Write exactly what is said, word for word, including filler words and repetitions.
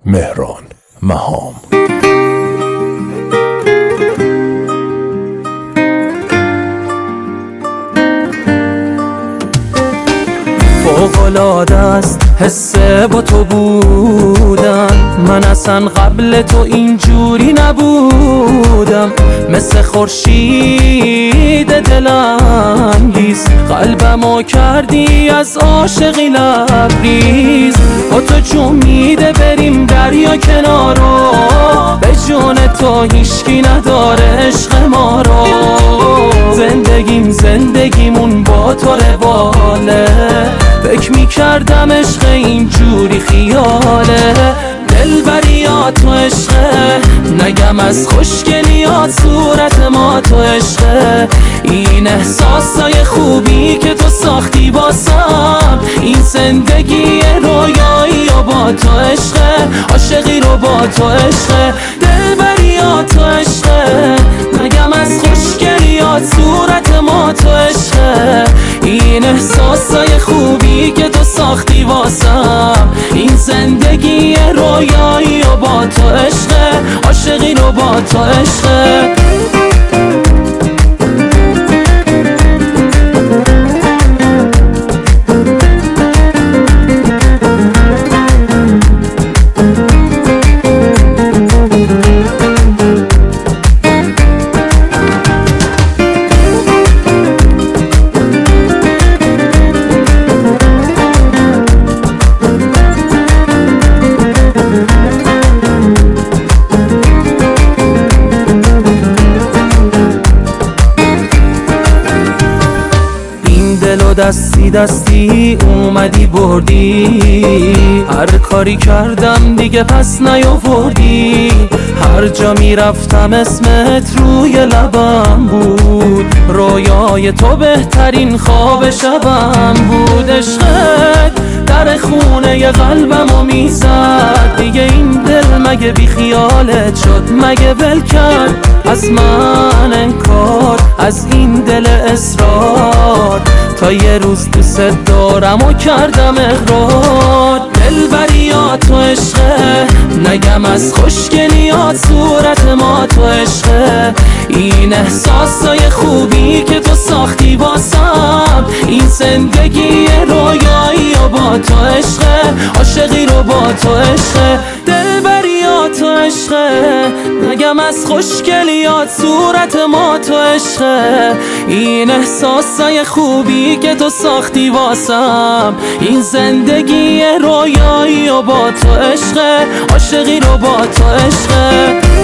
مهران مهام. فوق‌العاده است حس با تو بودن، من اصلا قبل تو اینجوری نبودم. مثل خورشید دلانگیز قلبمو کردی از عاشقی لبریز. با تو جمیده بریم دریا کنارو، به جون تو هیشکی نداره عشق ما رو. زندگیم زندگیمون با تو رواله، فکر میکردم عشق اینجوری خیاله. دلبریات تو عشقه، نگم از خوشگلیات صورت ما تو عشقه. این احساسای خوبی که تو ساختی باسم، این زندگی رویایی و با تو عشقه. عاشقی رو با تو عشقه، دلبریات تو عشقه، نگم از خوشگلیات صورت ما تو عشقه. این احساسای خوبی که تو ساختی واسم، این زندگی رویایی و با تو عشقه. عاشقی رو با تو عشقه. دستی دستی اومدی بردی، هر کاری کردم دیگه پس نیاوردی. هر جا میرفتم اسمت روی لبم بود، رویای تو بهترین خواب شبم بود. عشقت در خونه قلبمو میزد، دیگه این دل مگه بی خیالت شد؟ مگه ول کرد از من انکار، از این دل اصرار؟ تا یه روز دوست دارم و کردم اقرار. دلبریات تو عشقه، نگم از خوشگلیات صورت ما تو عشقه. این احساسای خوبی که تو ساختی باسم، این زندگی رویایی و با تو عشقه. عاشقی رو با تو عشقه، دلبریات تو عشقه، نگم از خوشگلیات صورت ما تو عشقه. این احساسای خوبی که تو ساختی واسم، این زندگی رویایی و با تو عشقه. عاشقی رو با تو عشقه.